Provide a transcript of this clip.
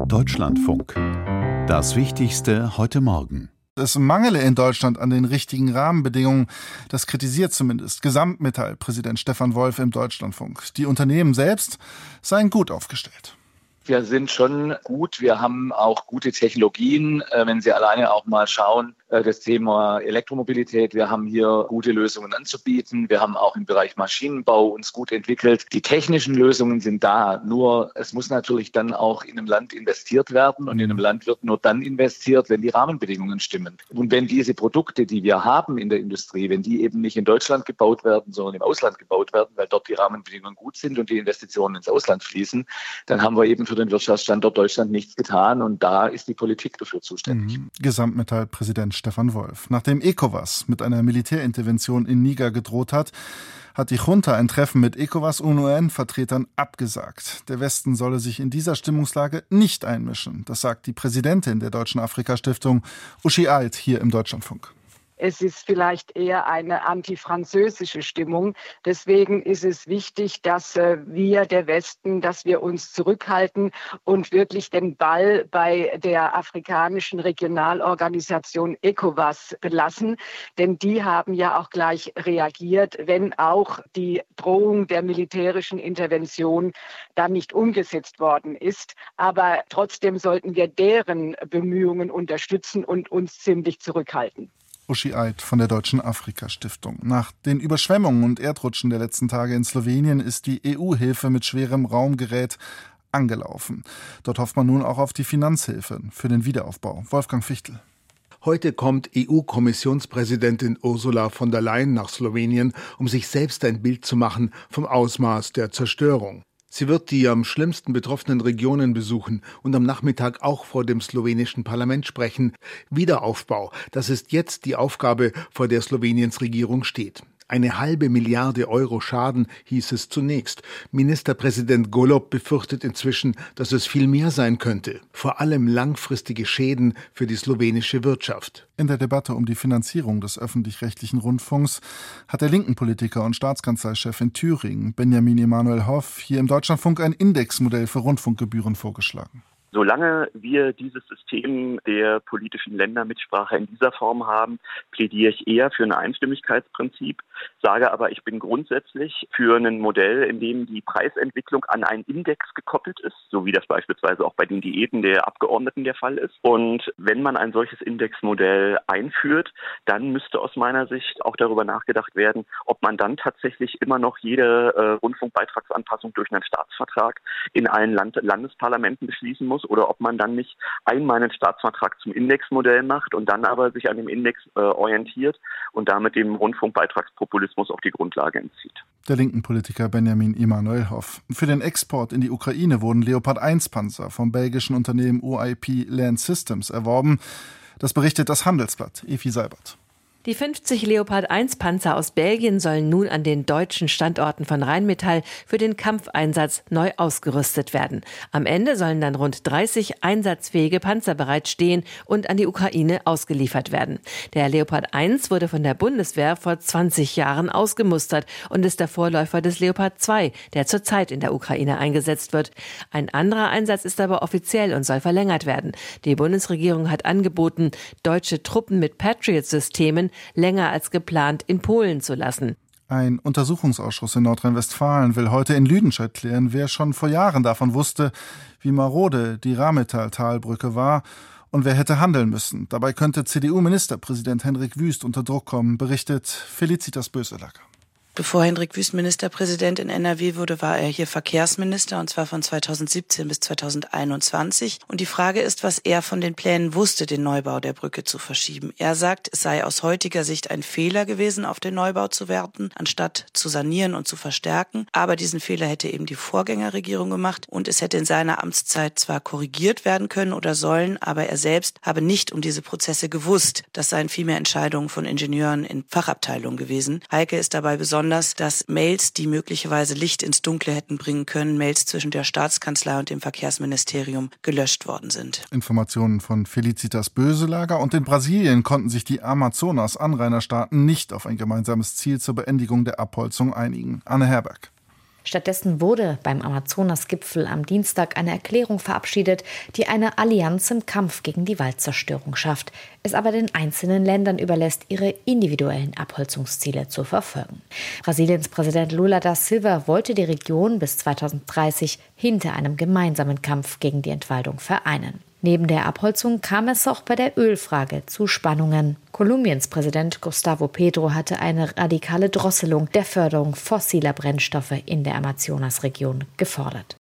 Deutschlandfunk. Das Wichtigste heute Morgen. Es mangele in Deutschland an den richtigen Rahmenbedingungen. Das kritisiert zumindest Gesamtmetall-Präsident Stefan Wolf im Deutschlandfunk. Die Unternehmen selbst seien gut aufgestellt. Wir sind schon gut. Wir haben auch gute Technologien. Wenn Sie alleine auch mal schauen, das Thema Elektromobilität. Wir haben hier gute Lösungen anzubieten. Wir haben auch im Bereich Maschinenbau uns gut entwickelt. Die technischen Lösungen sind da. Nur es muss natürlich dann auch in einem Land investiert werden. Und in einem Land wird nur dann investiert, wenn die Rahmenbedingungen stimmen. Und wenn diese Produkte, die wir haben in der Industrie, wenn die eben nicht in Deutschland gebaut werden, sondern im Ausland gebaut werden, weil dort die Rahmenbedingungen gut sind und die Investitionen ins Ausland fließen, dann haben wir eben für den Wirtschaftsstandort Deutschland nichts getan. Und da ist die Politik dafür zuständig. Gesamtmetall-Präsident Stefan Wolf. Nachdem ECOWAS mit einer Militärintervention in Niger gedroht hat die Junta ein Treffen mit ECOWAS und UN-Vertretern abgesagt. Der Westen solle sich in dieser Stimmungslage nicht einmischen. Das sagt die Präsidentin der Deutschen Afrika-Stiftung, Uschi Eid, hier im Deutschlandfunk. Es ist vielleicht eher eine antifranzösische Stimmung. Deswegen ist es wichtig, dass wir, der Westen, dass wir uns zurückhalten und wirklich den Ball bei der afrikanischen Regionalorganisation ECOWAS belassen. Denn die haben ja auch gleich reagiert, wenn auch die Drohung der militärischen Intervention dann nicht umgesetzt worden ist. Aber trotzdem sollten wir deren Bemühungen unterstützen und uns ziemlich zurückhalten. Uschi Eid von der Deutschen Afrika-Stiftung. Nach den Überschwemmungen und Erdrutschen der letzten Tage in Slowenien ist die EU-Hilfe mit schwerem Raumgerät angelaufen. Dort hofft man nun auch auf die Finanzhilfe für den Wiederaufbau. Wolfgang Fichtel. Heute kommt EU-Kommissionspräsidentin Ursula von der Leyen nach Slowenien, um sich selbst ein Bild zu machen vom Ausmaß der Zerstörung. Sie wird die am schlimmsten betroffenen Regionen besuchen und am Nachmittag auch vor dem slowenischen Parlament sprechen. Wiederaufbau, das ist jetzt die Aufgabe, vor der Sloweniens Regierung steht. 1,5 Milliarde Euro Schaden, hieß es zunächst. Ministerpräsident Golob befürchtet inzwischen, dass es viel mehr sein könnte. Vor allem langfristige Schäden für die slowenische Wirtschaft. In der Debatte um die Finanzierung des öffentlich-rechtlichen Rundfunks hat der linken Politiker und Staatskanzleichef in Thüringen, Benjamin Emanuel Hoff, hier im Deutschlandfunk ein Indexmodell für Rundfunkgebühren vorgeschlagen. Solange wir dieses System der politischen Ländermitsprache in dieser Form haben, plädiere ich eher für ein Einstimmigkeitsprinzip, sage aber, ich bin grundsätzlich für ein Modell, in dem die Preisentwicklung an einen Index gekoppelt ist, so wie das beispielsweise auch bei den Diäten der Abgeordneten der Fall ist. Und wenn man ein solches Indexmodell einführt, dann müsste aus meiner Sicht auch darüber nachgedacht werden, ob man dann tatsächlich immer noch jede Rundfunkbeitragsanpassung durch einen Staatsvertrag in allen Landesparlamenten beschließen muss, oder ob man dann nicht einmal einen Staatsvertrag zum Indexmodell macht und dann aber sich an dem Index orientiert und damit dem Rundfunkbeitragspopulismus auch die Grundlage entzieht. Der linken Politiker Benjamin Emanuel Hoff. Für den Export in die Ukraine wurden Leopard 1 Panzer vom belgischen Unternehmen OIP Land Systems erworben. Das berichtet das Handelsblatt. Evi Seibert. Die 50 Leopard 1 Panzer aus Belgien sollen nun an den deutschen Standorten von Rheinmetall für den Kampfeinsatz neu ausgerüstet werden. Am Ende sollen dann rund 30 einsatzfähige Panzer bereitstehen und an die Ukraine ausgeliefert werden. Der Leopard 1 wurde von der Bundeswehr vor 20 Jahren ausgemustert und ist der Vorläufer des Leopard 2, der zurzeit in der Ukraine eingesetzt wird. Ein anderer Einsatz ist aber offiziell und soll verlängert werden. Die Bundesregierung hat angeboten, deutsche Truppen mit Patriot-Systemen länger als geplant in Polen zu lassen. Ein Untersuchungsausschuss in Nordrhein-Westfalen will heute in Lüdenscheid klären, wer schon vor Jahren davon wusste, wie marode die Rheinmetall-Talbrücke war und wer hätte handeln müssen. Dabei könnte CDU-Ministerpräsident Hendrik Wüst unter Druck kommen, berichtet Felicitas Böselager. Bevor Hendrik Wüst Ministerpräsident in NRW wurde, war er hier Verkehrsminister, und zwar von 2017 bis 2021. Und die Frage ist, was er von den Plänen wusste, den Neubau der Brücke zu verschieben. Er sagt, es sei aus heutiger Sicht ein Fehler gewesen, auf den Neubau zu werten, anstatt zu sanieren und zu verstärken. Aber diesen Fehler hätte eben die Vorgängerregierung gemacht, und es hätte in seiner Amtszeit zwar korrigiert werden können oder sollen, aber er selbst habe nicht um diese Prozesse gewusst. Das seien vielmehr Entscheidungen von Ingenieuren in Fachabteilungen gewesen. Heikel ist dabei besonders, dass Mails, die möglicherweise Licht ins Dunkle hätten bringen können, Mails zwischen der Staatskanzlei und dem Verkehrsministerium, gelöscht worden sind. Informationen von Felicitas Böselager. Und in Brasilien konnten sich die Amazonas-Anrainerstaaten nicht auf ein gemeinsames Ziel zur Beendigung der Abholzung einigen. Anne Herberg. Stattdessen wurde beim Amazonas-Gipfel am Dienstag eine Erklärung verabschiedet, die eine Allianz im Kampf gegen die Waldzerstörung schafft, es aber den einzelnen Ländern überlässt, ihre individuellen Abholzungsziele zu verfolgen. Brasiliens Präsident Lula da Silva wollte die Region bis 2030 hinter einem gemeinsamen Kampf gegen die Entwaldung vereinen. Neben der Abholzung kam es auch bei der Ölfrage zu Spannungen. Kolumbiens Präsident Gustavo Petro hatte eine radikale Drosselung der Förderung fossiler Brennstoffe in der Amazonasregion gefordert.